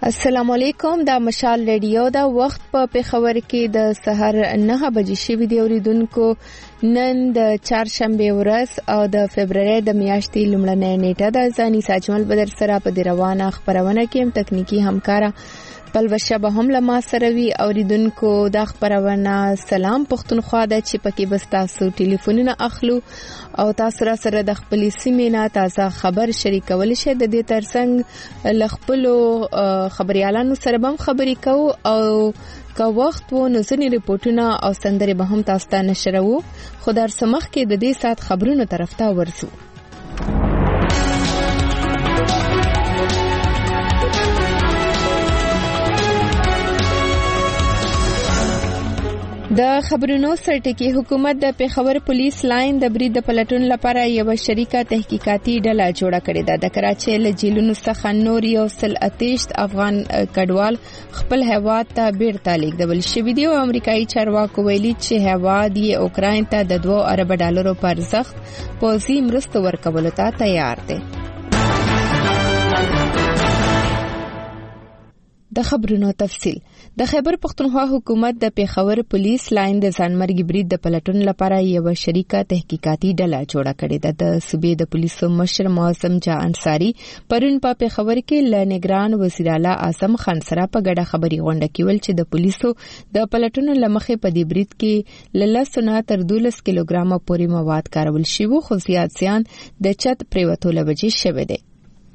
السلام علیکم. دا مشال ریډیو دا وخت په پېښور کې د سحر 9 بجې شوی دی. اوریدونکو نن د چهارشنبه ورځ او د فبرवरी د میاشتې لومړنۍ نیټه ده. ځاني ساجمل بدر سره په روانه خبرونه کې تکنیکی همکارا پلوشه به هم لما سره وی. اوریدونکو دا خبرونه سلام پښتونخوا د چې پکې بس تاسو ټلیفونونه اخلو او تاسو را سره د خپل سیمې نه تازه خبر شریکول شئ. د دې ترڅنګ لخپلو خبريالانو سره هم خبرې کوو او که وخت وو نو ځینې ریپورتونه او سندرې به هم تاسو ته نشرو. خو در سمخ کې د دې سات خبرونو طرف ته ورسو. د خبرونو سرټکی حکومت د پېښور پولیس لاین د برید د پلټون لپاره یو شریکه تحقیقاتي ډله جوړه کړې ده. د کراچۍ له جیلونو څخه نور یو سل اتیشت افغان کډوال خپل هیواد ته بیرته لیږدول شوي دي او امریکایي چارواکو ویلي چې هیواد یې اوکراین ته د 2 ارب ډالرو په ارزښت پوځي مرسته ورکولو ته تیار دی. د خبرونو تفصیل. د خیبر پختونخوا حکومت د پېښور پولیس لاین د ځانمرګي برید د پلټون لپاره یو شریکه تحقیقاتي ډله جوړه کړې ده. د صوبې د پولیسو مشر معظم جا انصاری پرون په پېښور کې له نگران وزیر اعلی اعظم خان سره په ګډه خبري غونډه کې ول چې د پولیسو د پلټون لمخې په دې برید کې له 10 تر 12 کیلوګرام پورې مواد کارول شوی خو زیات زیان د چت پریوتو لوجې شوی دی.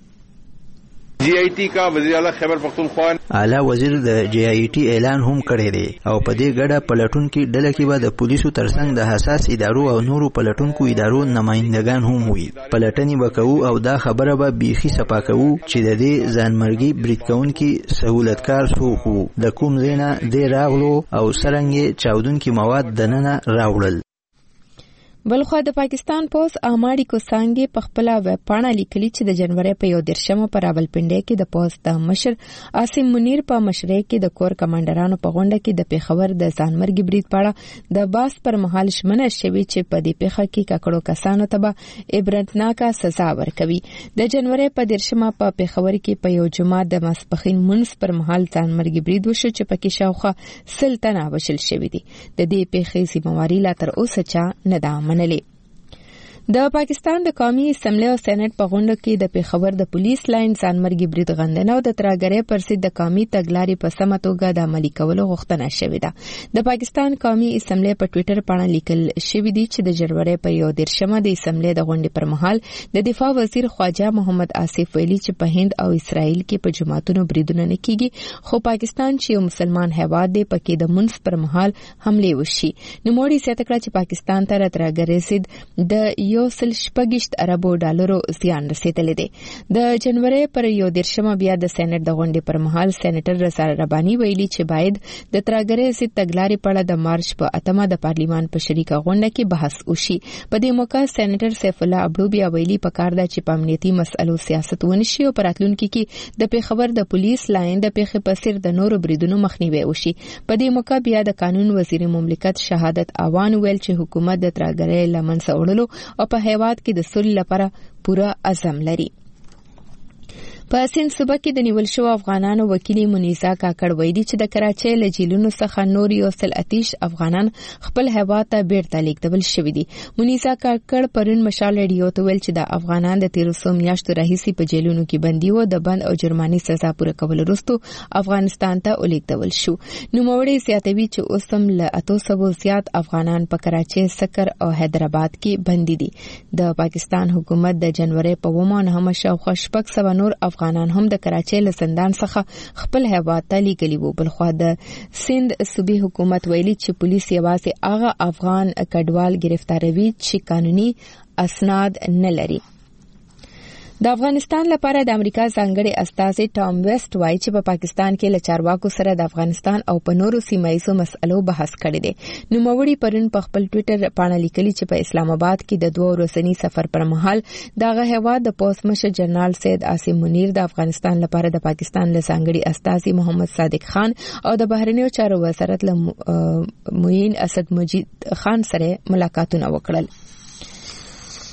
جی آئی ٹی کا وزیر اعلی خیبر پختونخوا اعلی وزیر د جی آئی ٹی اعلان هم کړی دی او په دې ګډه پلټون کې ډله کې به د پولیسو ترڅنګ د حساس ادارو او نورو پلټونکو ادارو نمائندگان هم وي. پلټنې وکړو او دا خبره به بیخي صفا کوو چې د دې ځانمرګي برید کوونکي سہولتکار څوک وو، د کوم ځای نه دې راغلو او څرنګه چاودونکي مواد دننه راوړل. بلخوا د پاکستان پوز اماړي کو څنګه په خپل ویب پاڼه لیکلي چې د جنوري په 11 پر راولپنډي کې د پوز د مشر عاصم منیر په مشرۍ کې د کور کمانډرانو په غونډه کې د پېښور د ځانمرګي برید پاړه د باس پر مهال شمنه شوی چې په دې پیښه کې ککړو کسانو ته به عبرتناکه سزا ورکوي. د جنوري په 13 په پېښور کې په یو جمعه د ماسپخین منځ پر مهال ځانمرګي برید وشو چې پکې شاوخه سلطنه وشل شوی دي. د دې پیښې ذمہواری لا تر اوسه چا نه ده منلې. د پاکستان د قومي اسمبلی او سېنات په غونډه کې د پېښور د پولیس لاین ځانمرګي برید غندنه او د ترګرې پر ضد د قومي تګلارې په سمه توګه د عملي کولو غوښتنه شوې ده. د پاکستان قومي اسمبلی په ټوئیټر باندې لیکل شوی دی چې د جنوري په 11 د اسمبلی د غونډې پر مهال د دفاع وزیر خواجه محمد آصف ویلي چې په هند او اسرائیل کې په جماعتونو بریدونه نه کیږي خو پاکستان چې یو مسلمان هیواد دی پکې د منځ پر مهال حمله وشي. نو موړي سیاست کړ چې پاکستان ته ترګرې ضد د یو سل شپږ ارب ډالرو زیان رسیدلې دي. د جنوري پر 11 بیا د سېنات د غونډې پر مهال سېنیټر رضا رباني ویلي چې باید د ترګرې ضد تګلارې په اړه د مارچ په 8 د پارلیمان په شریکه غونډه کې بحث وشي. په دې موقع سېنیټر سیف الله ابړو بیا ویلي پکار ده چې په امنیتي مسلو سیاست ونشي او پراتلونکو کې د پېښور د پولیس لاین د پیښې په سر د نورو بریدونو مخنیوي وشي. په دې موقع بیا د قانون وزیر مملکت شهادت اوان ویل چې حکومت د ترګرې لمنځه وړلو او په هیواد کې د سولې لپاره پوره عزم لري. په سند صوبه کې د نیول شو افغانانو وکیل منیزا کاکړ ویلي چې د کراچۍ له جیلونو څخه نور یو سل اتیش افغانان خپل هیواد ته بیرته لیږدول شوي دي. منیزا کاکړ پرون مشال ریډیو ته ویل چې د افغانان د 1300 میاشتو راهیسې په جیلونو کې بندي وو د بند او جرماني سزا پوره کول وروسته افغانستان ته ولیږدول شو. نوموړی زیاتوي چې اوس هم له 800 زیات افغانان په کراچۍ، سکر او حیدرآباد کې بندي دي. د پاکستان حکومت د جنوري په 9 شاوخوا 600 نور افغانان هم د کراچۍ له زندان څخه خپل هیواد ته لیږلي وو. بلخوا د سند صوبې حکومت ویلي چې پولیس یوازې هغه افغان کډوال گرفتاروي چې قانوني اسناد نه لري. د افغانستان لپاره د امریکا ځانګړي استازي ټام ویسټ وایي چې په پاکستان کې له چارواکو سره د افغانستان او په نورو سیمایي مسلو بحث کړی دی. نوموړي پرون په خپل ټوئیټر باندې لیکلي چې په اسلام آباد کې د 2 ورځني سفر پر مهال دغه هیواد د پوس مشر جنرال سید عاصم منیر د افغانستان لپاره د پاکستان له ځانګړي استازي محمد صادق خان او د بهرنیو چارو وزارت له معین اسد مجید خان سره ملاقاتونه وکړل.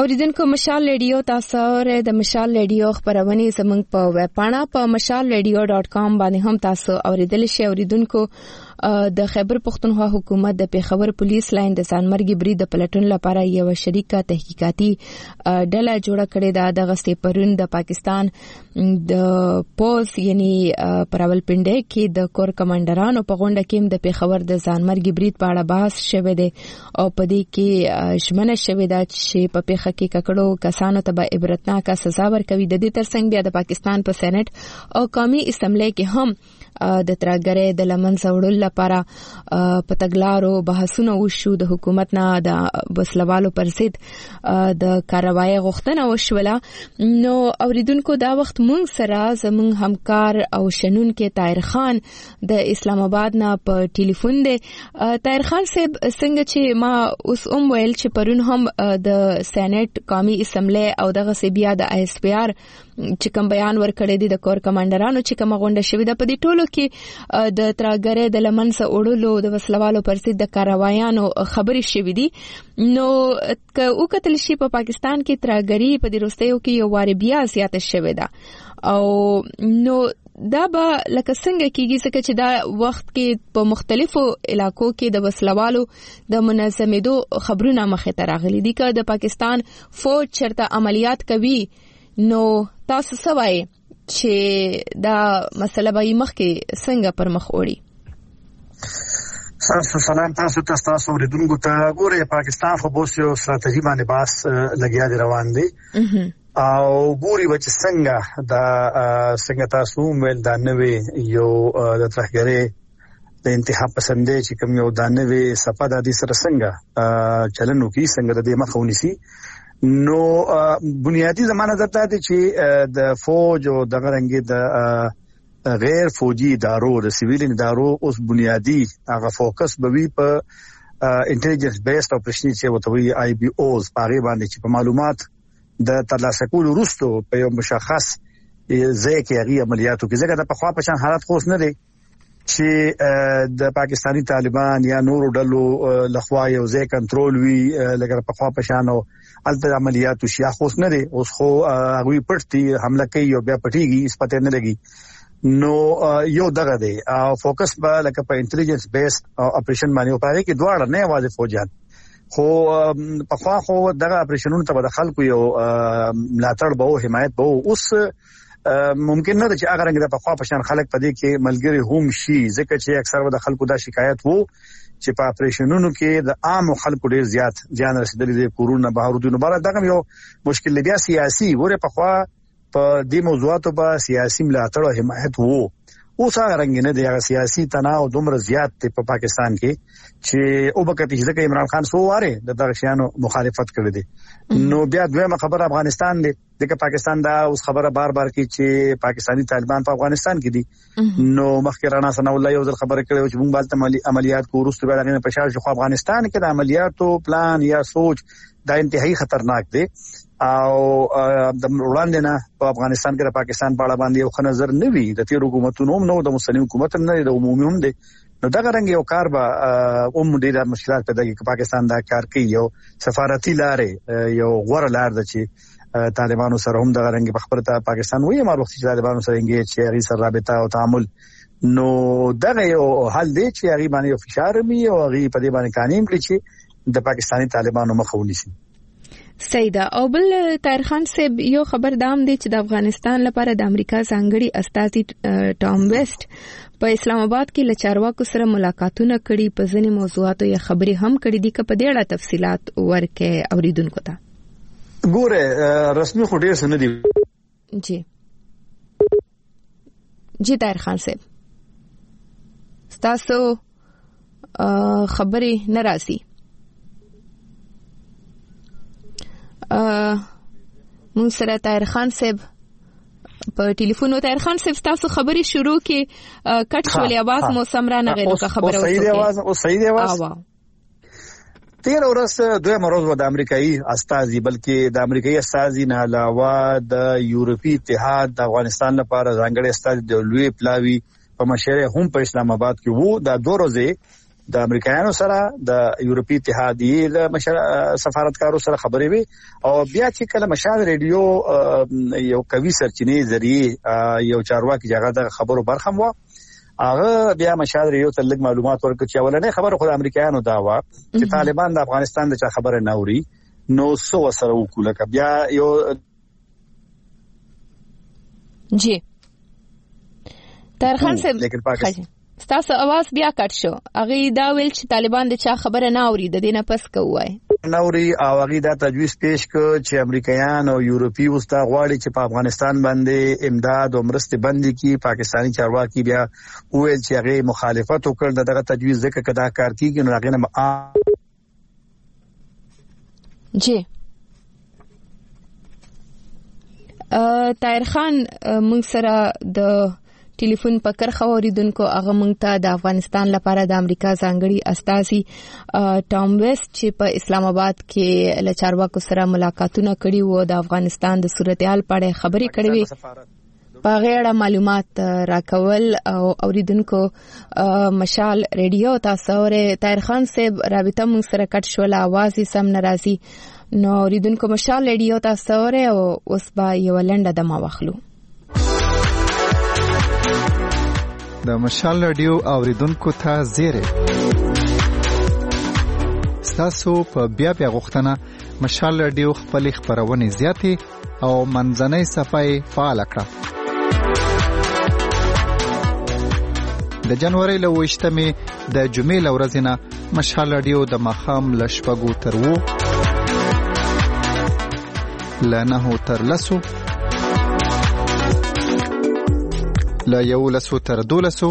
اوریدونکو مشال ریډیو تاسو ر د مشال ریډیو خبرونه زمنګ په ویب پاڼه په mashalradio.com باندې هم تاسو اوریدل شئ. اوریدونکو د خیبر پختونخوا حکومت د پیښور پولیس لاین د ځانمرګي برید د پلټون لپاره یو شریکه تحقیقاتي ډله جوړه کړې ده. دغه سپرون د پاکستان د پوز یعنی پراولپنډي کې د کور کمانډرانو په غونډه کې د پیښور د ځانمرګي برید په اړه بحث شوه دی او په دې کې شمنه شوه ده چې په پیښه کې ککړو کسانو ته به عبرتناکه سزا ورکوي. د دې ترڅنګ بیا د پاکستان په سېنات او قومي اسمبلی کې هم د ترګرې د لمنځه وړلو لپاره په تګلارو بحثونه وشو. د حکومت نه د وسلوالو پر ضد د کاروایی غوښتنه وشوله. نو اوریدونکو دا وخت مونږ سره زمونږ همکار او شنونکو طاهر خان د اسلام آباد نه په ټلیفون دی. طاهر خان صاحب څنګه چې ما اوس ویل چې پرون هم د سېنات قومي اسمبلی او دغه سی بیا د ISPR چې کوم بیان ورکړی دی د کور کمانډرانو چې کومه غونډه شوې ده په دې ټولو کې د ترګرې د لمنځه وړلو د وسلوالو پر ضد د کاروایانو خبرې شوې دي. نو که وکتل شي په پاکستان کې ترګری په دې وروستیو کې یو واری بیا زیاته شوې ده او نو دا به لکه څنګه کېږي ځکه چې دا وخت کې په مختلفو علاقو کې د وسلوالو د منظمېدو خبرونه مخې ته راغلي دي. که د پاکستان فوج چرته عملیات کوي نو تاسو څه وایي چې دا مسله به مخکې څنګه پر مخ وړي؟ سلام تاسو تاسو ورېدونکو ته. ګوره پاکستان خو بوس یو ستراتیژي باندې باس لګیا دی روان دی او ګوري چې څنګه تاسو مل دا نوې یو د ترګرې د انتها پسندې چې کوم یو دا نوې صفه د دې سره څنګه چلنو کې څنګه د مخ ونیسي. نو بنیادی زمانه درته دي چې د فوج او د غرنګي د غیر فوجي ادارو د سیویل ادارو اوس بنیادی هغه فوکس بوي په انټيليجنس بیسډ اپریشن چې وتوي IBOs پاره باندې چې په معلومات د ترلاسه کولو وروسته په یو مشخص ځای کې هغه عملیاتو کې ځکه د په خوا په شان حالت خوښ نه دي چې د پاکستانی طالبان یا نورو ډلو لخوا یو ځای کنټرول وي لکه په خوا په شان او الته عملیاتو شیا خوښ نه دي. اوس خو هغه پټي حمله کوي او بیا پټيږي اس پته نه لګي. نو یو دغه دی او فوکس به لکه په انټيليجنس بیسډ اپریشن باندې او پاره کې دواړه نه واځي فوجان خو په خوا خو دغه اپریشنونو ته د خلکو یو ملاتړ به او حمایت به اوس ممکن نه ده چې هغه رنګ د په خوا په شان خلک پدې کې ملګری هم شي ځکه چې اکثر د خلکو دا شکایت وو چې په اپریشنونو کې د عام خلکو ډیر زیات ځان رسیدلې د کورونا بهارودونو بار دغه یو مشکل بیا سیاسي ګوره په خوا په دې موضوعاتو په سیاسي ملاتړ او حمایت وو. اوس هغه رنګ نه دی هغه سیاسي تناو دومره زیات دی په پاکستان کې چې او بکه چې ځکه عمران خان سو واره د دغه شیانو مخالفت کړی دی. نو بیا دویمه خبره افغانستان دی ځکه پاکستان دا اوس خبره بار بار کې چې پاکستانی طالبان په افغانستان کې دي. نو مخکې رانا ثنا الله یو ځل خبره کړې چې موږ بالته عملیات کو ورسته بیا غنه پښار شو افغانستان کې د عملیاتو پلان یا سوچ دا انتهایی خطرناک دی او د وړاندې نه په افغانستان کې د پاکستان په اړه باندې یو ښه نظر نه وي د تیر حکومتونو نو د مسلمان حکومت نه د عمومي هم دي. نو دا رنګ یو کار به ډېر مشکلات پیدا کوي. پاکستان دا کار کوي یو سفارتي لارې یو غوړه لار ده چې طالبانو سره هم دا رنګ په خبره پاکستان وایي مال وخت چې طالبانو سره انګیج چې هغه سره رابطه او تعامل نو دا یو حل دی چې هغه باندې یو فشار می او هغه په دې باندې قانون کړی چې د پاکستانی طالبانو مخه ونیسي. سیدا او بل طاهر خان صاحب یو خبر دام دی چې د افغانستان لپاره د امریکا ځانګړي استازي ټام ویسټ په اسلام آباد کې له چارواکو سره ملاقاتونه کړي په ځینې موضوعاتو یې خبرې هم کړې دي که په دې اړه تفصيلات ورکړي اوریدونکو ته. ګوره رسمي خو ډېر څه نه دي. جی طاهر خان صاحب تاسو خبرې نه راځي. مون سره طاهر خان صاحب په ټلیفون. طاهر خان صاحب تاسو خبرې شروع کې کټ شولې आवाज مو سمرا نه غوښته خبره وکړه. صحیح دی आवाज او صحیح دی आवाज. تیر ورځ دوه مروز د امریکایي استازي بلکې د امریکایي استازي نه علاوه د یورپی اتحاد د افغانستان لپاره ځانګړي استازي د لوی پلاوی په مشره هم په اسلام آباد کې وو. دا دوه ورځې د امریکایانو سره د یورپی اتحادیه له سفارتکارو سره خبرې وي او بیا چې کله مشال ریډیو یو قوي سرچینې ذریعہ یو چارواکي جګړه د خبرو برخم و هغه بیا مشال ریډیو ته لږ معلومات ورکړي چې ولنې خبره خو د امریکایانو دا و چې طالبان د افغانستان د چا خبره نه اوري نو سو سره وکړه بیا یو جی طاهر خان صاحب ستاسو आवाज بیا کټ شو هغه دا ویل چې طالبان د چا خبره نه اوري د دینه پس کوی نوري او هغه دا تجویز پیش کړ چې امریکایان او یورپی وستا غواړي چې په افغانستان باندې امداد او مرسته بندي کی پاکستانی چارواکي بیا ویل چې هغه مخالفت وکړ دغه تجویز ځکه کدا کار کیږي نو هغه نه جی طاهر خان موږ سره د ټلیفون په کرخه اوریدونکو هغه مونږ ته د افغانستان لپاره د امریکا ځانګړي استازي ټام ویسټ چې په اسلام آباد کې له چارواکو سره ملاقاتونه کړي وو د افغانستان د صورتحال په اړه خبرې کړې وي په غیړه معلومات راکول او اوریدونکو مشال ریډیو تاسو ورې طاهر خان صاحب رابطه مونږ سره کټ شول आवाज یې سم ناراضي نو اوریدونکو مشال ریډیو تاسو ورې او اوس به یو لنډه دمه واخلو د مشال رادیو اوریدونکو ته زیره تاسو په بیا غوښتنه مشال رادیو خپل خبرونه زیاتې او منځنۍ صفحه فعال کړه د جنوري له 28مې د جمعې لورځنه مشال رادیو د مخام لشپګو تر وو لنه تر لسو لا یو لسو تر دولسو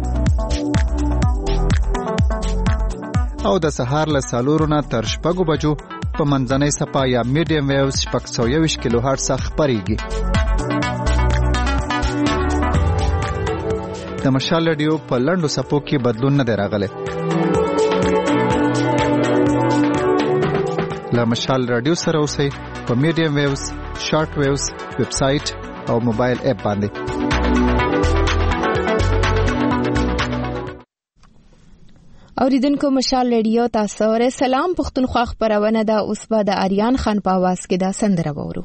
او د سهار له سالورونه تر شپږو بجو په منځنۍ صفحه یا میډیم ویوز 620 کیلو هرتز خبريږي د مشال رادیو په لندو صفو کې بدلون نه راغلی لا مشال رادیو سره اوسئ په میډیم ویوز شارټ ویوز ویب سټ او موبایل اپ باندې اوریدونکو مشال ریډیو تاسو ورې سلام پښتونخوا خبرونه ده اوس به د آریان خان په आवाज کې دا سندره وورو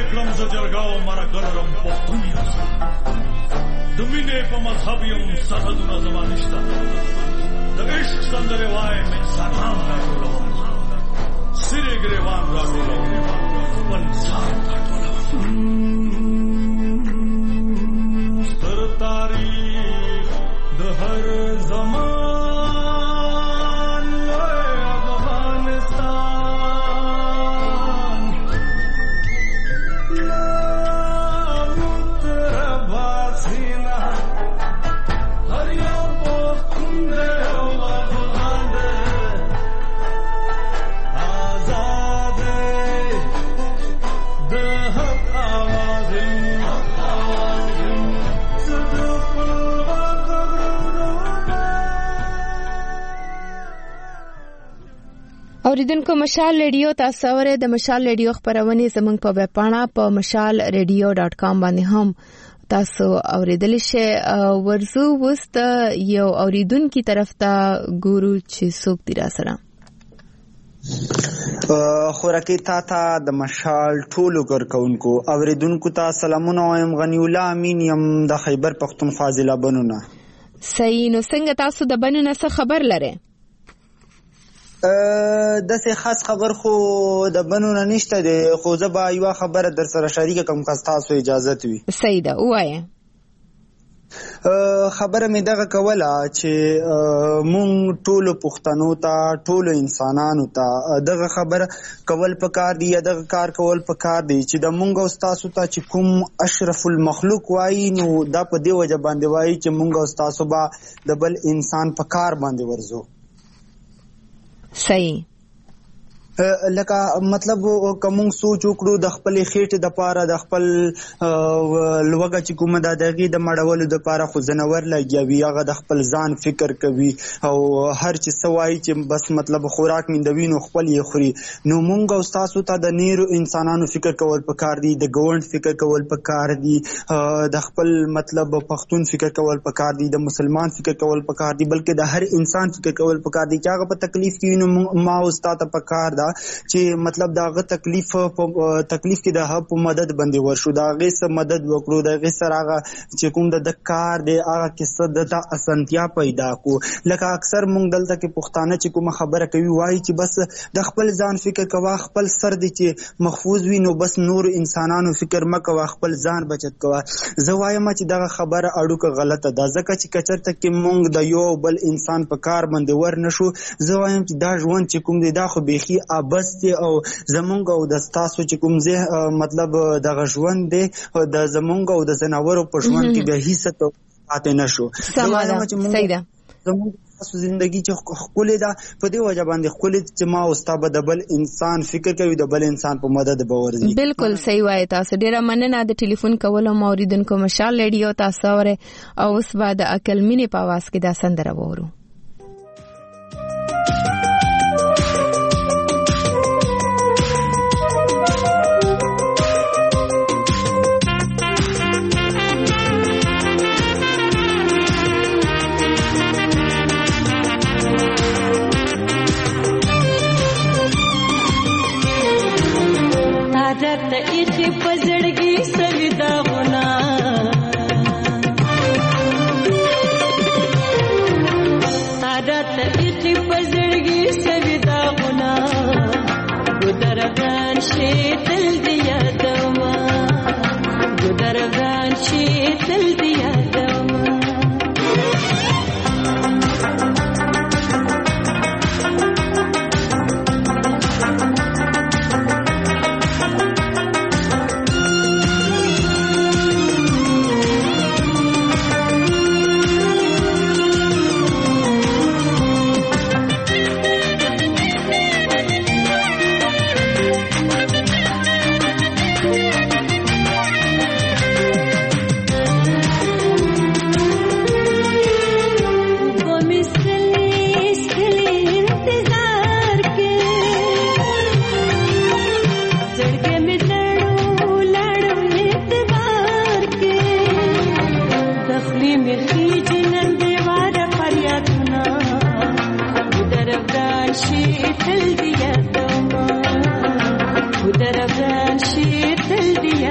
کړم ز جرګاو مرګلرم پښتون یم د مینې په مذهب یم سرحدونه زما نشته د عشق سندرې وایم انسانان راټولوم سرې ګریوان راټولوم خپل ځان راټولوم ستر تاریخ د هر زمان افغانستان مترباسینا هر یو پښتون دی او افغان دی آزاد د حق آواز اوریدونکو مشال ریډیو تاسو اوره د مشال ریډیو خبرونه زموږ په ویب پاڼه په mashalradio.com باندې هم تاسو اوریدل شئ. ورزو وست یو اوریدونکو طرف ته ګورو چې څوک دی را سره. خورکی تا د مشال ټولو کارکونکو اوریدونکو ته سلامونه وایم. غنی الله امین یم د خیبر پختونخوا ضلع بنونه. صحیح. نو څنګه تاسو د بنونه څه خبر لره؟ داسې خاص خبر خو د بنونه نشته دی، خو زه به یوه خبره در سره شریکه کوم که ستاسو اجازت وي. صحیح ده، ووایه. خبره مې دغه کوله چې مونږ ټولو پښتنو ته ټولو انسانانو ته دغه خبره کول پکار دی یا دغه کار کول پکار دی چې د مونږ او ستاسو ته چې کوم اشرف المخلوق وایي نو دا په دې وجه باندې وایي چې مونږ او ستاسو به د بل انسان په کار باندې ورځو. صحیح. لکه مطلب کوم سوچ وکړو د خپل خېټې د پاره د خپل لوګه چې کومه د دغه د مړولو د پاره خو زنور لګیوي، هغه د خپل ځان فکر کوي او هر چې سوای چې بس مطلب خوراک مندوي نو خپل یې خوري. نو مونږ او تاسو ته د نیرو انسانانو فکر کول پکار دي، د ګوند فکر کول پکار دي، د خپل مطلب پښتون فکر کول پکار دي، د مسلمان فکر کول پکار دي، بلکې د هر انسان فکر کول پکار دي چې هغه په تکلیف کې نو ما او تاسو ته پکار ده چې مطلب داغه تکلیف کې د هغه په مدد باندې ورشو، داغه سره مدد وکړو، داغه سره هغه چې کوم د کار دی هغه کې صد د اسانتیا پیدا کو. لکه اکثر مونږ دلته کې پښتانه چې کوم خبره کوي وایي چې بس د خپل ځان فکر کوا، خپل سر دی چې محفوظ وي نو بس نور انسانانو فکر مکوا، خپل ځان بچت کوا. زه وایم چې دغه خبره اړوکه غلطه ده، ځکه چې کچرته کې مونږ د یو بل انسان په کار باندې ور نشو. زه وایم چې دا ژوند چې کوم دی دا خو بيخي بس او زمونږ او د تاسو چې کوم زه مطلب دغه ژوند دی د زمونږ او د زناورو په ژوند کې به هیڅ ته پاتې نشو. صحیح ده. زمونږ تاسو ژوندۍ چې خپل ده په دې وجه باندې خپل چې ما او استاد د بل انسان فکر کوي، د بل انسان په مدد باور دي. بالکل صحیح وایي تاسو. ډیره مننه د ټلیفون کولو موریدونکو. مشال ریډیو تاسو اوره او اوس بعد عقل مینه په आवाज کې دا سندره وورو. ایچی پزړګي سوي داغونه عادت ایچی پزړګي سوي داغونه ګدرغان شي تل دی یادما، ګدرغان شي تل دی یادما. ودرغان شي تل دی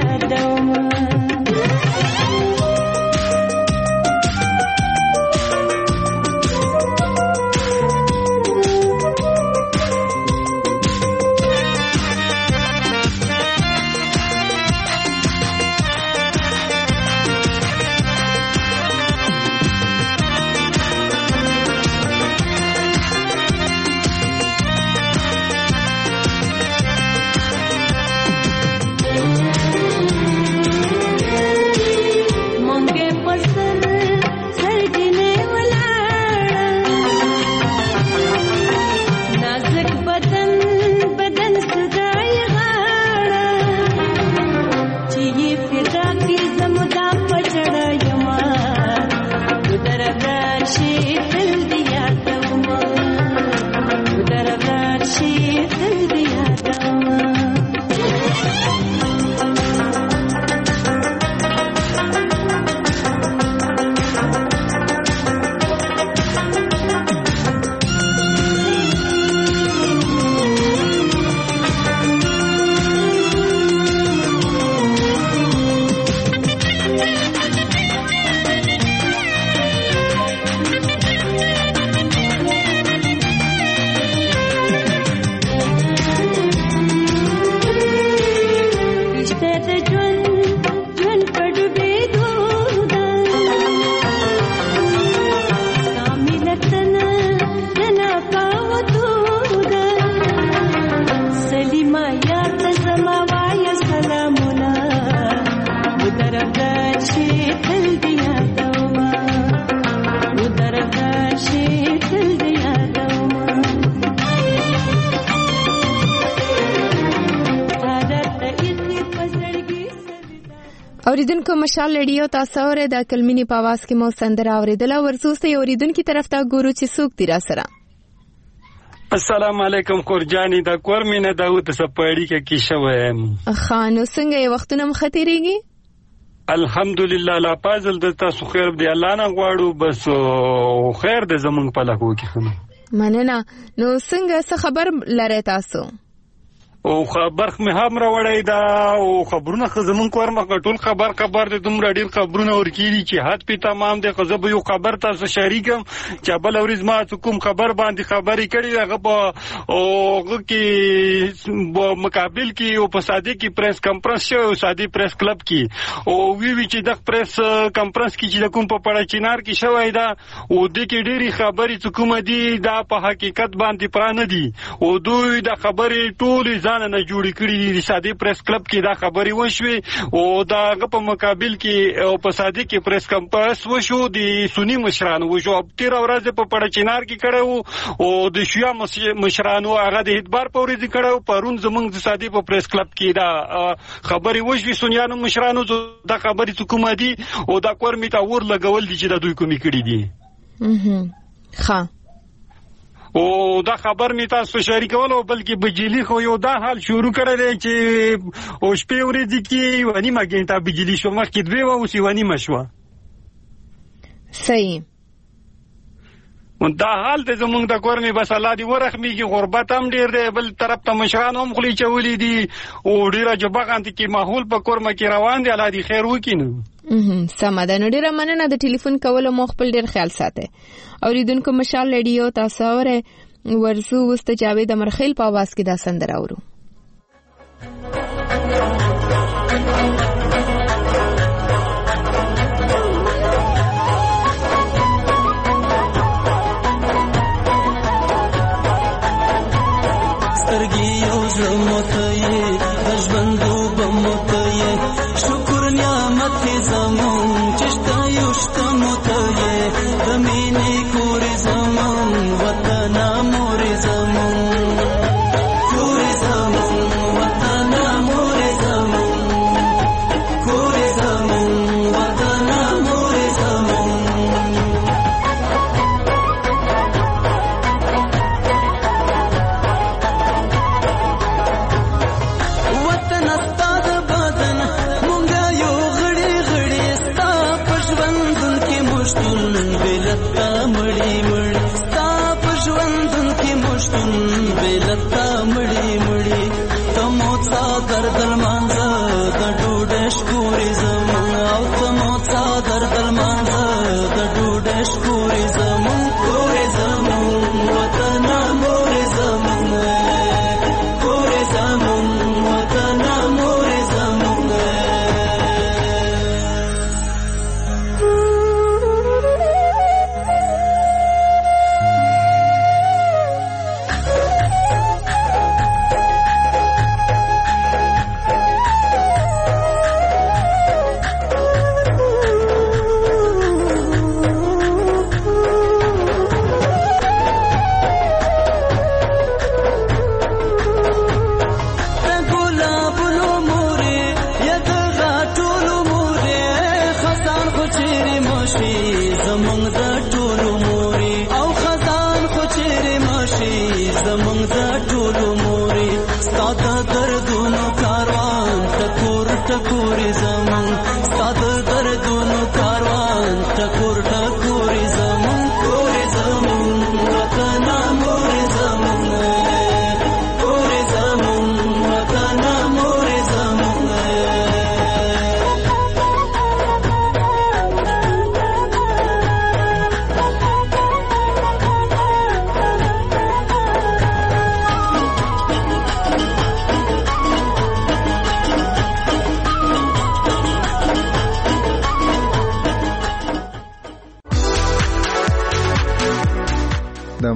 اوریدونکو مشال ریډیو تاسو اورئ د کلمینی په आवाज کې مو سندره اوریدله. ورسوسته اوریدونکو طرف ته ګورو چې څوک دی را سره. السلام علیکم کورجانی دا کورمینه داوود سپاړی کې کی شوم. خانو څنګه یې وختونه مخاطرېږي؟ الحمدلله لا پازل د تاسو خیر دی الله نه غواړو بس خیر د زمونږ په لکو کې خنه. مننه. نو څنګه څه خبر لرئ تاسو؟ او خبر مې هم راوړی دا او خبرونه خزمون کورمه ټول خبر د دومره ډیر خبرونه ورکیږي چې حد په تمام د خزب یو خبر تاسو شریکم چې بل اورز ما کوم خبر باندې خبرې کړي هغه په او کې مقابل کې او په ساده کې پریس کانفرنس شو ساده پریس کلب کې او وی چې د پریس کانفرنس کې چې کوم په پړه چینار کې شوی دا او د کې ډيري خبرې کوم دي دا په حقیقت باندې پرانه دي او دوی د خبرې ټول نه جوړی کړی دي ساده پریس کلب کې دا خبري وشوي او دا په مقابل کې او په ساده کې پریس کانفرنس وشو د سنی مشرانو وشو تیر ورځ په پړه چینار کې کړو او د شیا مشرانو هغه د هدبار په ورځ کړو پرون زمونږ د ساده په پریس کلب کې دا خبري وشوي سنیانو مشرانو دا خبري کوم دي او دا کورمی تا ور لګول دي چې دا دوی کومي کړی دي. ښه او دا خبر می تاسو شریکولو بلکې بجلی خو یو دا حال شروع کړی دی چې او شپې ورځې کې ونی ما ګنتا بجلی شو مخکې دوی و او سی ونی مشوا صحیح. دا حال د زمونږ د کور می بس الله دی ورخمیږي غربت هم ډیر دی بل طرف ته مشران هم خلی چولی دي او ډیره جبغانت کې ماحول په کور مکه روان دی الله دی خیر وکینو. سمادانو ډیره مننه د ټلیفون کولو مو خپل ډیر خیال ساتئ. اوریدونکو مشال ریډیو تاسو اورئ ورسو وست جاوید امرخیل په आवाज کې دا سندره اورو. سترګي یو زموتې دژوندو بموتې شکر نعمت زمون چشتا یوشتا موتې زمینه کور زمون وطن مور زمون کور زمون وطن مور زمون کور زمون وطن مور زمون مړی مړی تمو څا دردل مانځه د ډوډۍ شکورې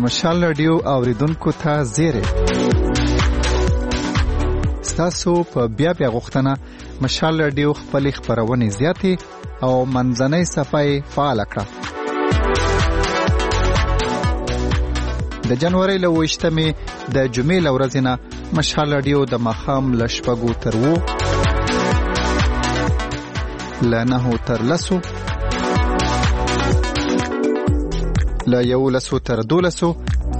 مشال رادیو اوریدونکو ته زیری ستاسو په بیا غوښتنه مشال رادیو خپل خبرونه زیاتې او منځنۍ صفحه فعال کړه. د جنوري له 28مې د جمعې له ورځې نه مشال رادیو د ماښام له 6 تر 9 له 9 تر 10 له 11 تر 12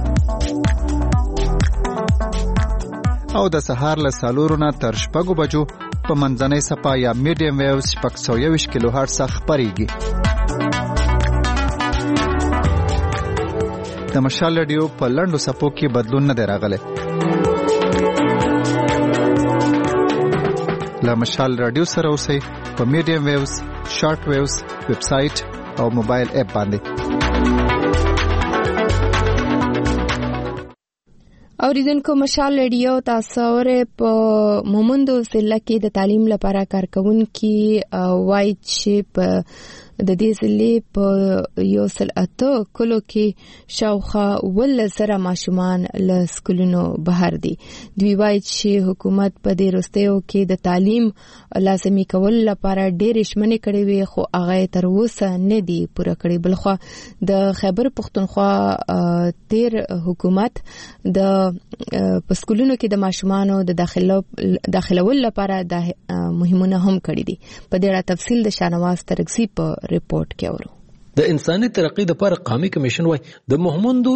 او د سهار له 4 نه تر 6 بجو په منځنۍ صفحه یا میډیم ویوز 621 کیلو هرتز خبريږي. د مشال رادیو په لنډو صفو کې بدلون نه دی راغلی. له مشال رادیو سره اوسئ په میډیم ویوز، شارټ ویوز، ویب سټ او موبایل اپ باندې. اوریدونکو مشال رادیو تاسو په مومندو ضلع کې د تعلیم لپاره کارکونکي وایي چې په د دې ضلع په 108 کلو کې شاوخوا 1000 ماشومان له سکولونو بهر دي. دوی وایي چې حکومت په دې وروستیو کې د تعلیم لازمي کول لپاره ډېرې ژمنې کړې وي خو هغه تر اوسه نه دي پوره کړې. بلخوا د خیبر پښتونخوا تیر حکومت د په سکولونو کې د ماشومانو د داخلول لپاره د مهمونه هم کړې دي. په دې اړه تفصیل د شانواز ترغزي په ریپورت کې اورو. د انساني ترقی لپاره قومي کمیشن وای د محمندو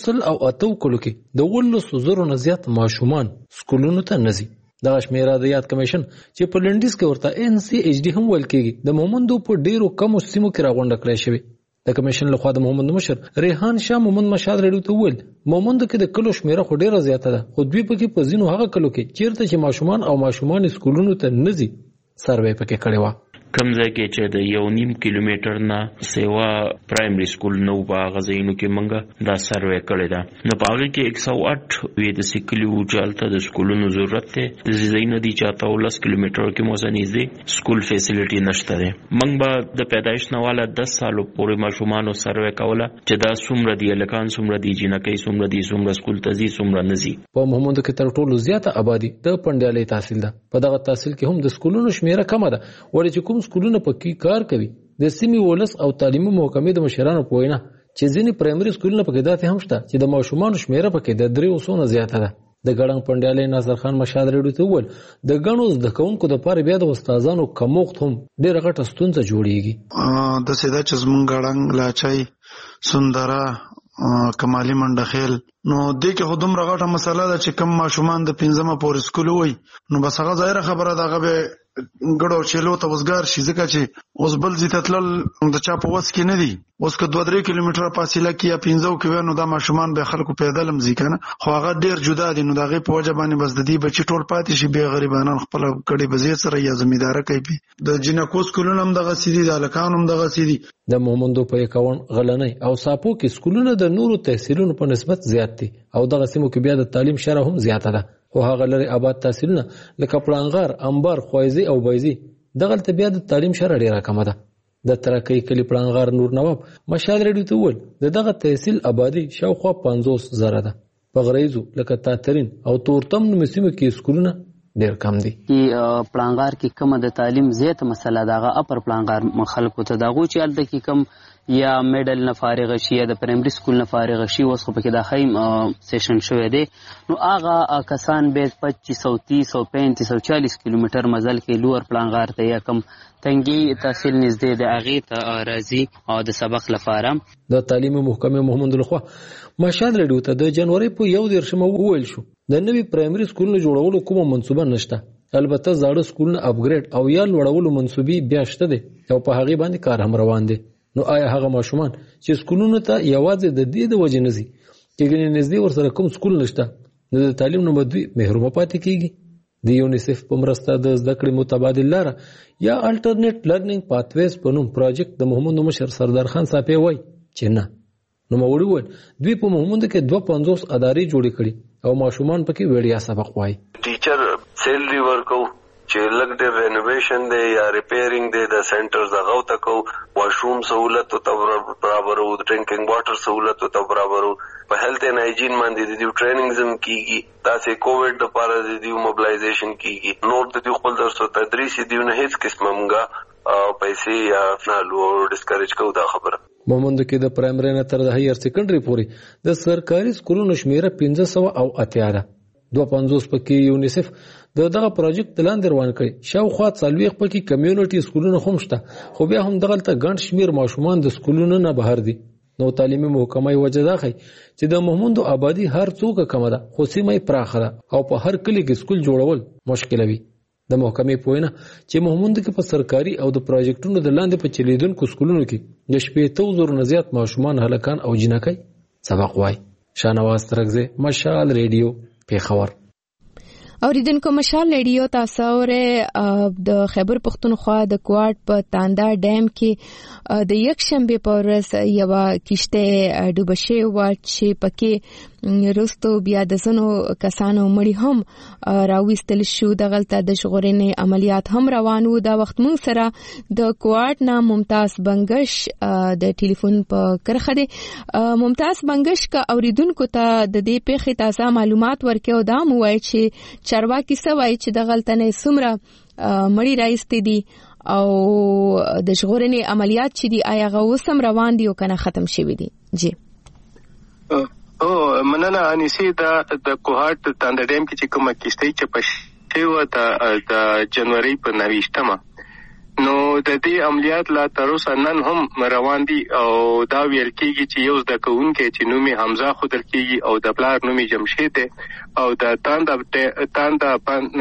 108 کلو کې د 10,000 نه زیات ماشومان سکولونو ته نزي. د شمیره د یاد کمیشن چې په لندیز کې ورته NCHD هم ویل کېږي د محمندو په ډیرو کم سیمو کې راغونډه کړې شوی. د کمیشن لخوا د محمد مشر ریحان شاه محمد مشال رډو ته ویل محمد کې د کلو شمیره خو ډیره زیاته ده خو دوی پکې په ځینو هغه کلو کې چیرته چې ماشومان او ماشومان سکولونو ته نزي سروې پکې کړي و. کمزه کې چې د 1.5 کیلومتر نه سیوا پرایمری سکول نو په غزینو کې منګه دا سروې کړی دا نو پاګه کې 108 وې د سکلیو چالت د سکولونو ضرورت ته د زینو دي چاته 10 کیلومتر کې موزنی دي سکول فیسیلیټي نشته ده. منګ به د پیدایش نواله 10 سالو پورې ماشومانو سروې کوله چې دا څومره دی لکان څومره دی جنکې څومره دی څومره سکول ته زی څومره نزي. په محمد کې تر ټولو زیاته آبادی د پندیالي تحصیل ده. په دغه تحصیل کې هم د سکولونو شمیره کم ده ولې چې کوم سکولونه پکې کار کوي د سیمې ولس او تعلیمي محکمې د مشرانو په وینا چې ځینې پرایمري سکولونه پکې داتې هم شته چې د ماشومان شمیره پکې د 300 نه زیاته ده. د ګړنګ پندیالي ناصر خان مشال رډو ته ویل د ګڼو د کوونکو د پاره بیا د استادانو کموخت هم ډېر غټه ستونزه جوړیږي. د سیدا چې زمونږ ګړنګ لاچای سندرا کمالی منډخیل نو دې کې خودم رغټه مسله ده چې کم ماشومان د 15مه پورې سکول وای نو بس هغه ظاهره خبره ده هغه ګړو چلو ته وزګار شي ځکه چې اوس بل زیاتل د چا په وس کې نه دي. اوس که 2-3 کیلومتره فاصله کې یا 15 کې ونو دا ماشومان به خلکو پیدل مزي کنه خو هغه ډیر جدا دي نو دغه په وجه باندې بس د دې بچی ټول پاتې شي به غریبانان خپل کړي بزې سره یا زمیداره کوي. د جنکو سکولونو هم دغه سيدي د الکان هم دغه سيدي. د مومندو په 51 غلنۍ او ساپو کې سکولونه د نورو تحصیلونو په نسبت زیات دي او دغه سیمو کې بیا د تعلیم شره هم زیاته ده خو هغه لري آباد تحصیلونه لکه پړانغار انبار خوایزي او بایزي دغه ته بیا د تعلیم شره ډیره کمه ده. د ترکې کلی پړانغار نور نواب مشال رډو ته ول دغه تحصیل آبادی شاوخوا 50,000 ده. په غریزو لکه تاترین او تورتم نمسیمه کې سکولونه ډیر کم دي. پړانغار کې کم د تعلیم زیات مسله دغه اپر پړانغار خلکو ته دغه چې ال د کې کم یا میډل نه فارغ شي یا د پرایمري سکول نه فارغ شي اوس خو پکې د خیم سیشن شوی دی نو هغه کسان به 2530 او 3540 کیلومتر مزل کې لوړ پړانغار ته یا کم تنګي تحصیل نږدې د اغه ته راځي او د سبق لپاره. د تعلیمي محکمې محمد لخوا مشال رډو ته د جنوري په 1 وویل شو د نوي پرایمري سکولونو جوړولو کومه منصوبه نشته. البته زاړه سکولونه اپګریډ او یا لوړولو منصوبې بیا شته دي او په هغه باندې کار هم روان دي. نو آیا هغه ماشومان چې سکولونو ته یوازې د دې د وجې نزي چې ګنې نږدې ورسره کوم سکول نشته نو د تعلیم نه بدوي محروم پاتې کیږي. د یونیسف په مرسته د زده کړې متبادل لاره یا الټرنیټ لرنینګ پاتویز په نوم پروجیکټ د محمد مشر سردار خان صاحب وای چې نه نو موړي ول دوی په محمد کې 250 ادارې جوړې کړې او ماشومان پکې وړیا سبق وای. ټیچر سیلری ورکو چې لږ ډېر رینوویشن دی یا ریپیرینګ دی د سنټرز هغه ته کوو، واشروم سهولت ته برابرو، ډرینکینګ واټر سهولت ته برابرو، په هیلث اینڈ هایجین باندې د دې ټریننګ زم کیږي، داسې کووډ لپاره د دې موبلایزیشن کیږي، نور د دې خپل درس او تدریس دې نه هیڅ قسمه مونږه پیسې یا فنالو ډیسکریج کوو. دا خبره مومند کې د پرایمري نه تر د هایر سیکنډري پورې د سرکاري سکولونو شمیره 580 ده. 250 پکې یونیسف دغه پروژیکټ لاندې روان کړي. شاوخوا 40 پکې کمیونټي سکولونه هم شته، خو بیا هم دغلته ګڼ شمیر ماشومان د سکولونو نه بهر دي. نو تعلیمي محکمه وجه دا ښيي چې د محمود آبادی هر څوک کمه ده، خو سیمه پراخه ده او په هر کلی کې سکول جوړول مشکل وي. د محکمې پوینه چې محمود کې په سرکاري او د پروجیکټونو د لاندې په چلیدونکو سکولونو کې د 70,000 نه زیات ماشومان هلکان او جنکۍ سبق وایي. شاهنواز ترکزی، مشال ریډیو، پیښور. اوریدونکو مشال ریډیو تاسو اوره د خیبر پختونخوا د کوارټ په تاندا ډیم کې د یک شنبه په ورځ یو کشته ډوبه شوې وه چې پکې وروستو بیا د ځینو کسانو مړي هم راویستل شو. دغلته د ژغورنې عملیات هم روان وو. دا وخت موږ سره د کوارټ نه ممتاز بنگش د ټلیفون په کرخه دی. ممتاز بنگش کا اوریدونکو ته د دې پیښې تازه معلومات ورکړي او دا مو وایي چې چارواکي څه وایي چې دغلته نه څومره مړي راایستې دي او د ژغورنې عملیات چې دي آیا هغه اوس هم روان دي او کنه ختم شوي دي؟ جی مننه انیسي. د کوهاټ تاندا ډیم کې چې کومه کشتۍ چپه شوې وه د جنوري په 29 نو د دې عملیات لا تر اوسه نن هم روان دي او دا ویل کېږي چې یو زده کوونکی چې نوم یې حمزه ښودل کېږي او د پلار نوم یې جمشید دی او د تاندا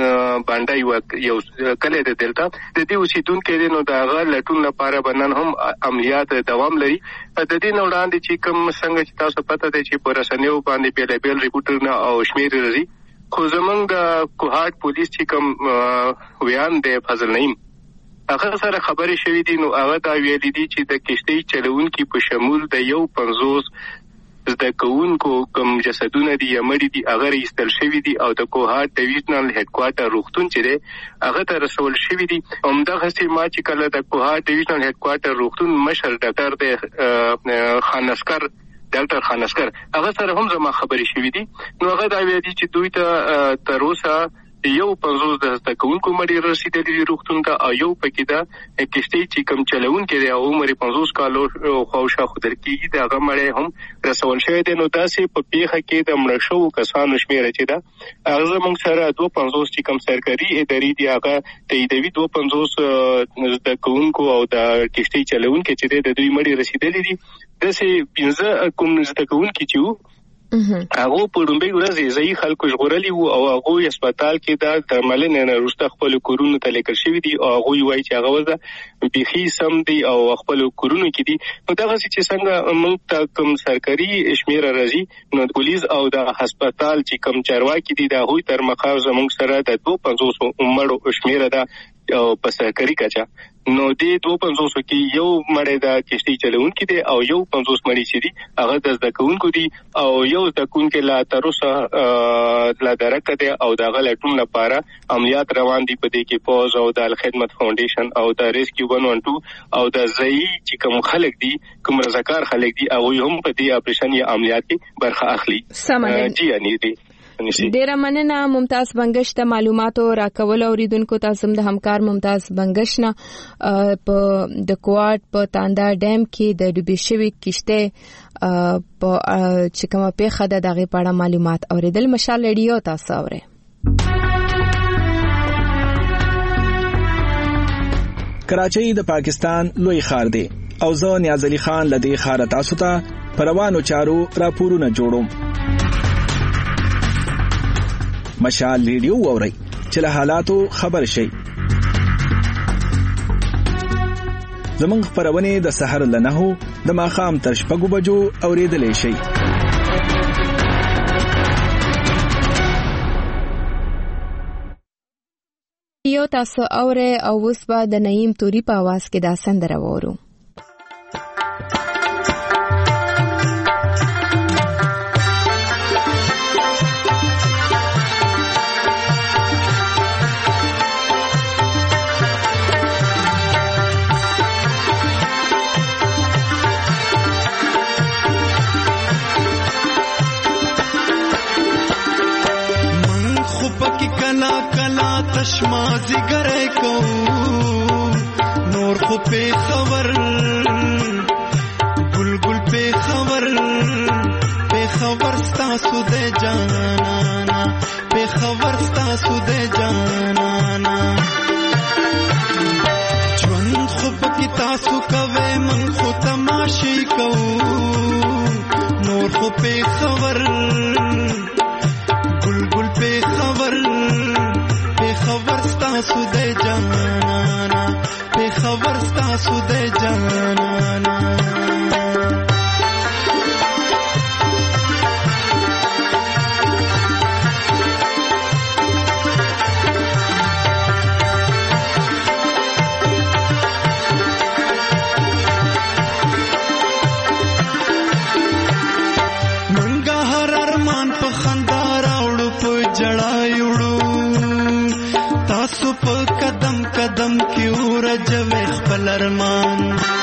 بانډه یو کلی دی دلته د دې اوسېدونکی دی. نو د هغه لټون لپاره به نن هم عملیات دوام لري. د دې نه وړاندې چې کوم څنګه چې تاسو پته دی چې په رسنیو باندې بېلابېل ریپورټونه او شمېرې راځي، خو زموږ د کوهاټ پولیس چې کوم ویان دی فضل نعیم هغه سره خبرې شوې دي. نو هغه دا ویلي دي چې د کشتۍ چلوونکي په شمول د 50 زده کوونکو کوم جسدونه دي یا مړي دي هغه ایستل شوي دي او د کوهاټ ډیویژنل هډ کوارټر روغتون چې دی هغه ته رسول شوي دي. همدغسې ما چې کله د کوهاټ ډیویژنل هډ کوارټر روغتون مشر ډاکټر دی خانسکر ډاکټر خانسکر هغه سره هم زما خبرې شوې دي. نو هغه دا ویلي چې دوی ته تر اوسه یو 50 د زده کوونکو مړي رسېدلي دي روغتون ته او یو پکې د کشتۍ چې کوم چلوونکی دی او عمر 50 کالو خواوشا ښودل کېږي د هغه مړی هم رسول شوی دی. نو داسې په پیښه کې د مړه شوو کسانو شمېره چې ده هغه زموږ سره 250 چې کوم سرکاري ادارې دي هغه تاییدوي. 250 زده کوونکو او د کشتۍ چلوونکی چې دی د دوی مړي رسېدلي دي. داسې 15 کوم زده کوونکي چې وو هغه په لومړۍ ورځ ځایي خلکو ژغورلي وو او هغوی هسپتال کې د درملنې نه وروسته خپلو کورونو ته لیږل شوي دي او هغوی وایي چې هغه وضع بیخي سم دی او خپلو کورونو کې دي. نو دغسې چې څنګه موږ ته کوم سرکاري شمېره راځي نو پولیس او د هسپتال چې کوم چارواکي دي د هغوی تر مخه زموږ سره د 250 مړو شمېره ده او په سرکاري کچه. نو دې 250 کې یو مړی د کشتۍ چلوونکی دی او یو 50 مړي چې دي هغه د زده کوونکو دي او یو زده کوونکی لا تر اوسه لا درکه دی او د هغه لټون لپاره عملیات روان دي. په دې کې پوز او د الخدمت فاونډیشن او د ریسکیو 112 او د ځایي چې کوم خلک دي کوم رضاکار خلک دي هغوی هم په دې اپریشن یا عملیات کې برخه اخلي. جی اني دي ډیره مننه ممتاز بنگش ته معلوماتو راکول. اوریدونکو تاسو هم د همکار ممتاز بنگش نه په د کوارټ په تاندا ډیم کې د ډوبې شوې کشته په چې کومه پیښه ده دغه په اړه معلومات اوریدل. مشال ریډیو تاسو اورئ. کراچۍ د پاکستان لوی ښار دی او زه نیاز علي خان لدی ښار تاسو ته پروانو چارو راپورونه جوړوم. مشال ریډیو ووري چې له حالاتو خبر شي. زمونږ خبرونه د سحر له 9 د ماښام تر 6 بجو اوریدلې شي. یو تاسو اوره او اوس به د نعیم توري په आवाज کې دا سندره وورو. مازیګری کوو نور خو پیښور ګلګل پیښور ستاسو د جانانا پیښور ستاسو د جانانا ژوند خو پکې تاسو کوئ من خو تماشې کوو نور خو پیښور ګلګل پیښور ستاسو د جانانا پیښور ستاسو د جانانا قدم کی ورجوي خپل ارمان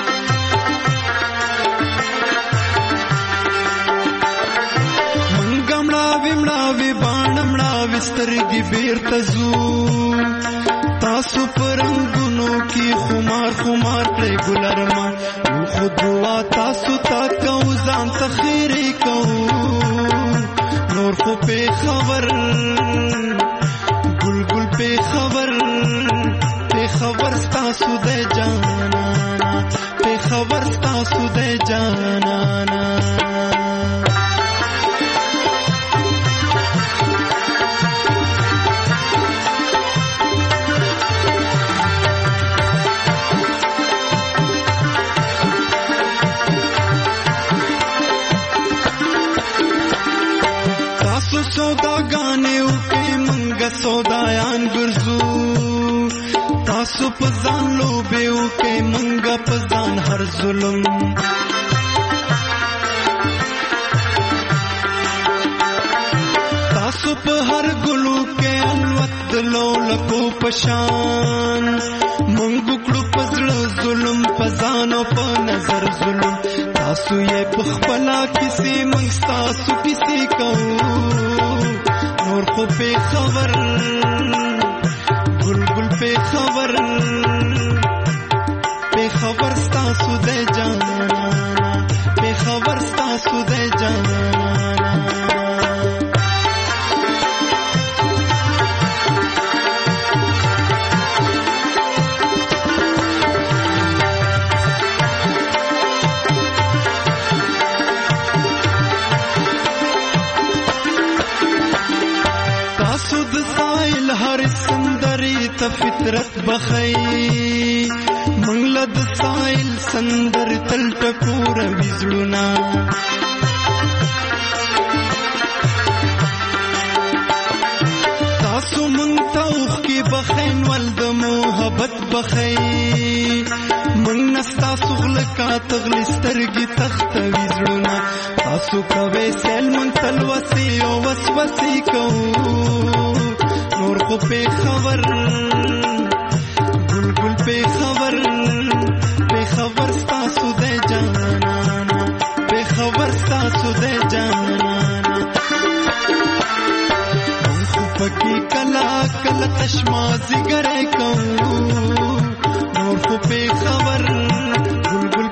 منګمړاوي باڼمړاوي سترګې بیرته زو تاسو پرنګونو کې خمار کړې ګل ارمان خو دعا تاسو تا کو ځان ته خیرې کو نور خو پیښور ګلګل پیښور ستاسو د جانانا پیښور ستاسو د جانانا تاسو سوداګانې وکړئ موږ سودایان ګرځو تاسو په ځان لوبې وکړئ موږ په ځان هر ظلم تاسو په هر ګلو کې الوت د لولکو په شان موږ کړو په زړه ظلم په ځان او په نظر ظلم تاسو یې په خپله کیسې موږ ستاسو کیسې کوو نور خو پیښور ګلګل پیښور ستاسو د جانانا پیښور ستاسو د جانانا تاسو د سایل هر سندري ته فطرت بخي منګل د سایل سندر تل ټکور وزړونا تاسو مونږ ته وخي بخین ول د محبت بخي مونږ نستا سغل کا تغلی سترګي تخت وزړونا تاسو کوي سل مونږ تل وسی او وسوسې کو نور خو پیښور ګلګل پیښور ستاسو د جانانا پیښور ستاسو د جانانا خو پکې کلا تشمازي ګرې کوو نور خو پیښور ګلګل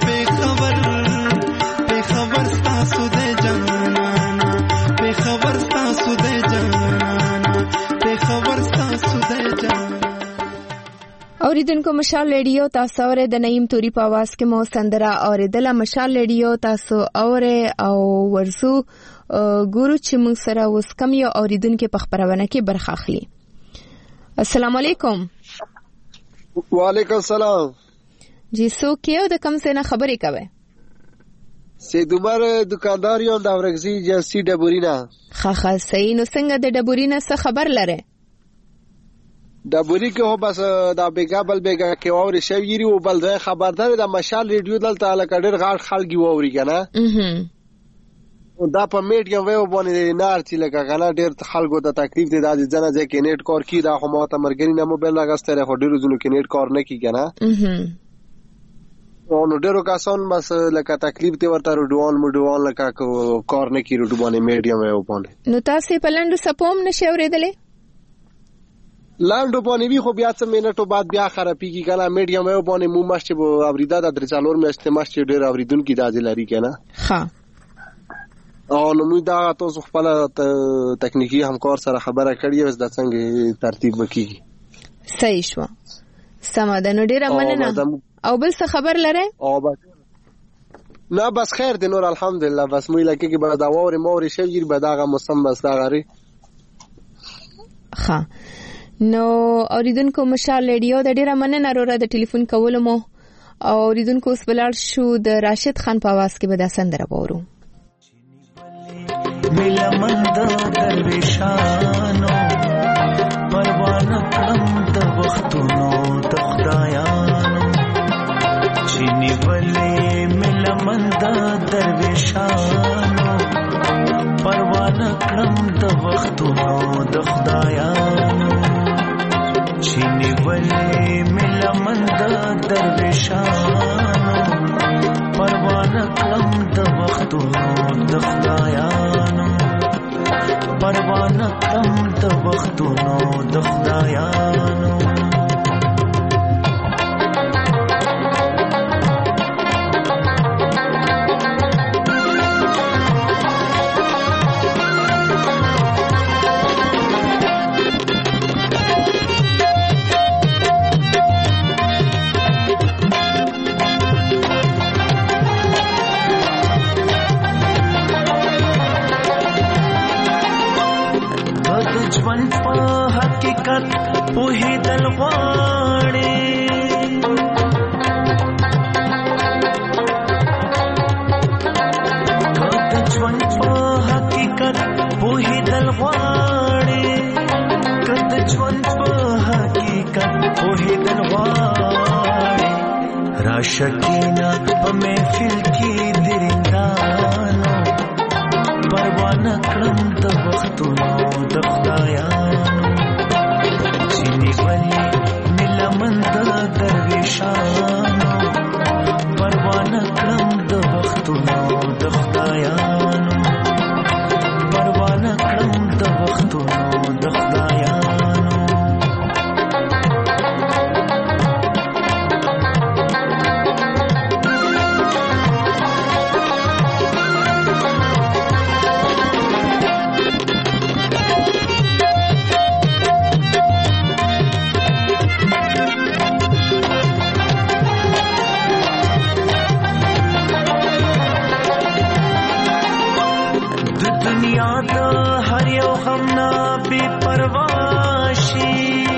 پیښور ستاسو د جانانا پیښور ستاسو د جانانا پیښور ستاسو د جانانا اوریدونکو مشال ریډیو تاسو اوره د نعیم توري په आवाज کې مو سندره اوریدله مشال ریډیو تاسو اوره او ورسو ګورو چې موږ سره اوس کم یو اوریدونکو په خبرونه کې برخه اخلي. السلام علیکم. وعلیکم السلام. جی سو کېو د کم څه نه خبرې کوي؟ سید عمر دکاندار یو د اورګزی جنسي ډبورینا. خاخه صحیح. نو څنګه د ډبورینا څه خبر لره؟ ډبوري کې هو بس دا بیګا کې اوري شویری او بل ځای خبردار د مشال ریډیو دلته لکډر غاړ خلګي ووري کنه دا په میډیا ویو باندې نار چې لکه غلا ډیر خلکو ته تکلیف دي د ځنه ځکه نیټ کار کی دا خو ماته مرګري نه موبایل راغستره خو ډیرو ځنو کې نیټ کار نه کی کنه نو ډیرو کسان بس لکه تکلیف دی ورته روډوان لکه کار نه کی روډو باندې میډیا ویو باندې. نو تاسو په لندو سپوم نشي اوریدلې؟ لانډو باندې وی خو بیا څه منټو بعد بیا خرابېږي کنه میډیم ویو باندې مو ماشته به اوریدا د درچالور مې استعمال چې ډېر اوریدونکو دازې لري کنه ها او نو موږ دا تاسو خپل تکنیکی همکار سره خبره کړې و د څنګه ترتیب وکړي صحیح شو سمادن ډېر مننه او بل څه خبر لره او بس نه بس خیر دی نور الحمدلله بس موږ لکه کې به دا ووري موري شي به داغه موسم بس دا غري ها نو اوریدونکو مشال ریډیو د ډیره مننه وروره د ټلیفون کول مو او اوریدونکو اوس بلار شو د راشد خان په आवाज کې به دا سندره وورو ملا مند درویشانو پروانه کړم د وختونو د خدایانو چینی ولې ملا مند درویشانو پروانه کړم د وختونو د خدایانو چینی ولې ملا مند درویشانو پروانه کړم د وختونو د خدایانو پروانه کړم د وختونو د خدایانو ژوند په حقیقت پوهېدل غواړي که د ژوند په حقیقت پوهېدل غواړي که د ژوند په حقیقت پوهېدل غواړي راشه کښېنه په محفل کې د رندانو پروانه کړم د وختونو د خدایانو چینی ولې ملا مند درویشانو پروانه کړم د وختونو د خدایانو پروانه کړم د وختونو د خدایانو دنیا د هر یو غم نه بې پروا شي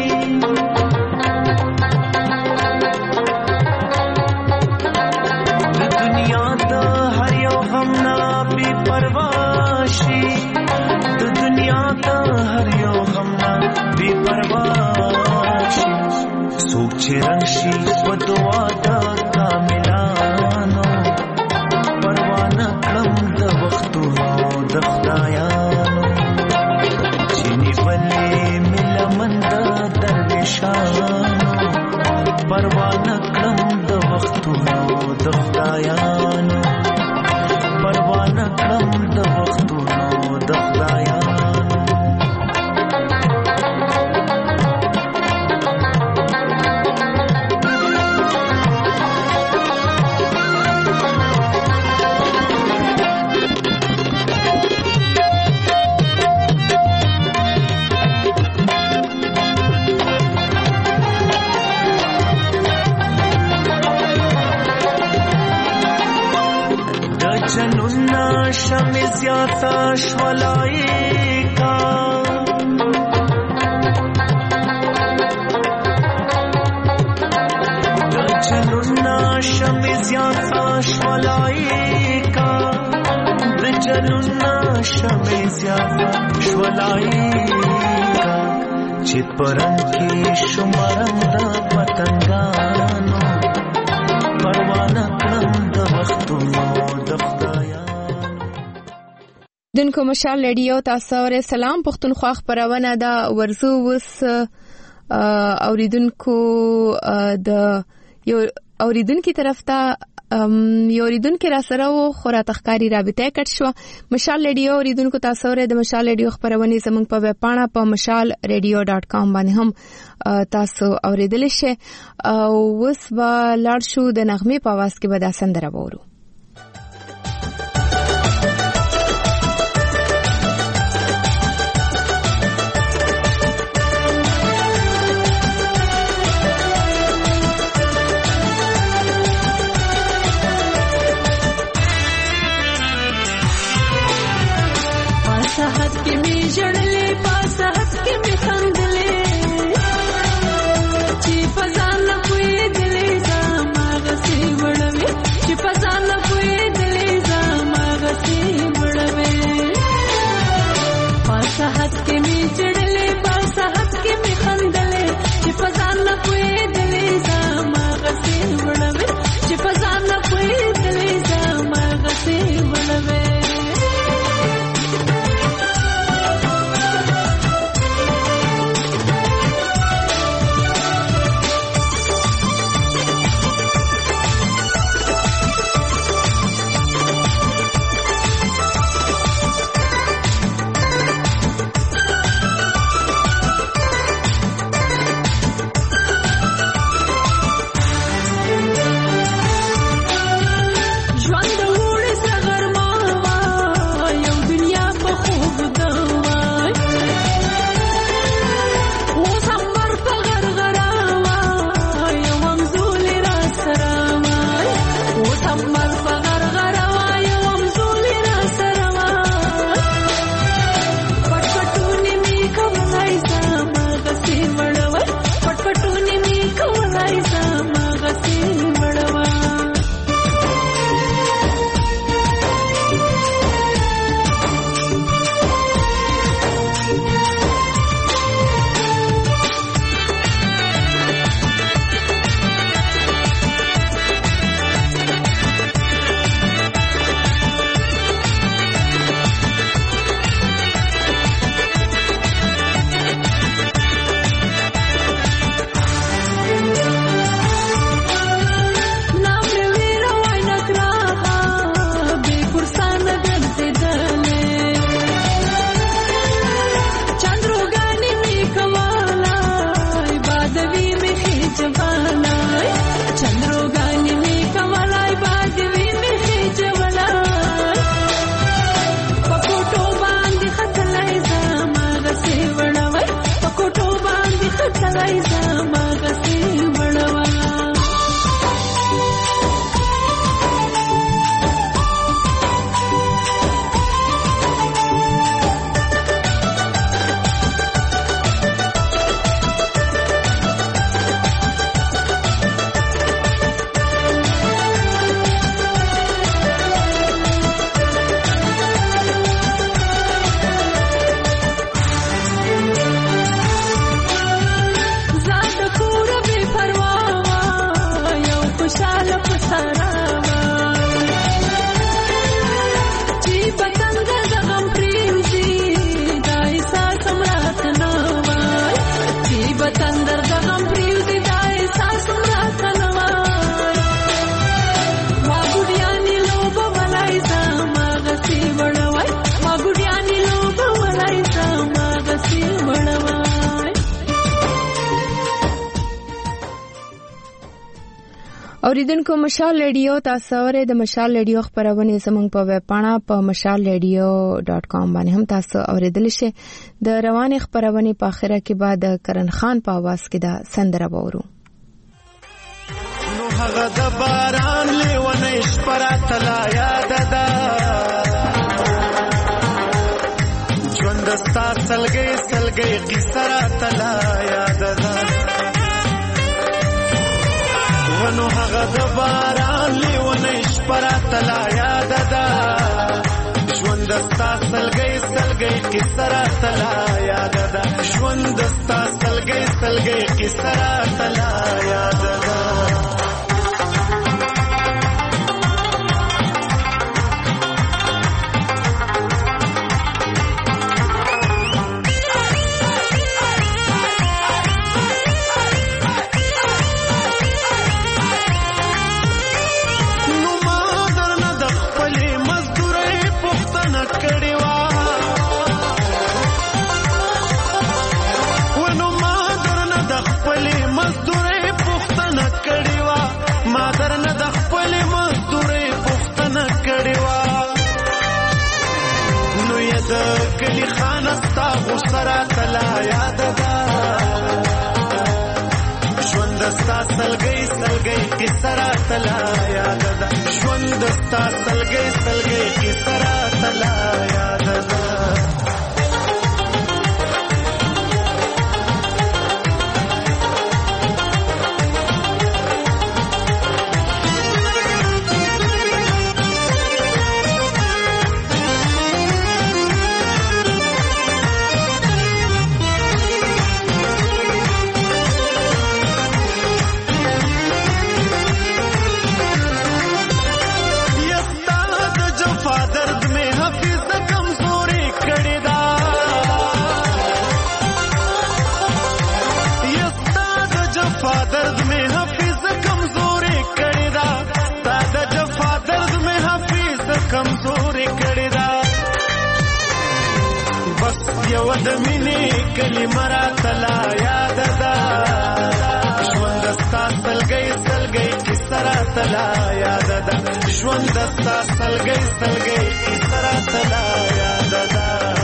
د دنیا د هر یو غم نه بې پروا شي د دنیا د هر یو غم نه بې پروا شي څوک چې راشي په دعا د کاملانو پروانه کړم د وختونو د خدایانو چینی ولې ملا مند درویشانو پروانه کړم د وختونو د خدایانو پروانه کړم د وختونو د خدایانو جنونا شم زیاتا شولائی کا جنونا شم زیاتا شولائی کا جنونا شم زیاتا شولائی کا چت پرنگ کی شمارم دا پتنگانو پروانه کړم د وختونو د دونکو مشال ریډیو تاسو ور سلام پښتونخوا خبرونه دا ورزو وس اوریدونکو د یو اوریدونکو طرف ته یو ریدونکو را سره و خورا تخکاری رابطه کټ شو. مشال ریډیو ریدونکو تاسو ورې د مشال ریډیو خبرونه زموږ په ویب پاڼه په mashalradio.com باندې هم تاسو اوریدل شئ. اوس به لاړ شو د نغمې په आवाज کې به دا سندره وورو. साहत के में जड़ले पासाहत के में खंदले ची पजान कोई दिले जामाग से बड़वे ची पजान कोई दिले जामाग से बड़वे पासाहत के में जड़ले पासाहत के में खंदले ची पजान कोई दिले जामाग से बड़वे ची पजान कोई दिले जामाग से बड़वे اوریدونکو مشال ریډیو تاسو ورې د مشال ریډیو خبرونه زموږ په ویب پاڼه په mashalradio.com باندې هم تاسو اوریدل شئ. د روانې خبرونه په اخره کې بعد کرن خان په आवाज کې دا سندره وورو. نو هغه د باران لیونه شپرات لا یاد ده ژوند ستا سلګي سلګي قصرات لا یاد ده ونو هغه د باران لیونه شپرات لا یاد ده ژوند ستا سلګي سلګي قصرات لا یاد ده ژوند ستا سلګي سلګي قصرات لا یاد ده ژوند ستا سلګۍ سلګۍ کیسه راته لا یاد ده ژوند ستا سلګۍ سلګۍ کیسه راته لا یاد ده کمزوري کړی دا بس یو د مینې کلمه راته لا یاد ده ژوند ستا سلګۍ سلګۍ کیسه راته لا یاد ده ژوند ستا سلګۍ سلګۍ کیسه راته لا یاد ده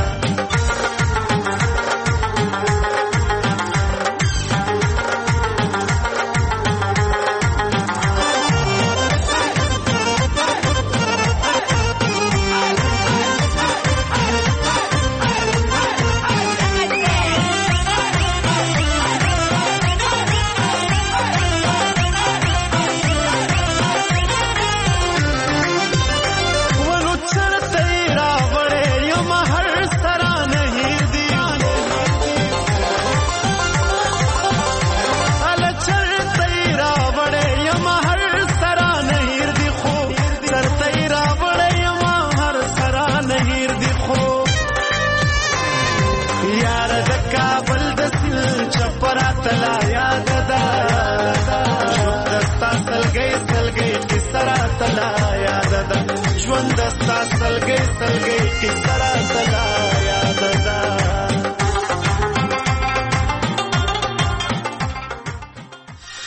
لا یاد ده ژوند ستا سلګۍ سلګۍ کیسه راته لا یاد ده ژوند ستا سلګۍ سلګۍ کیسه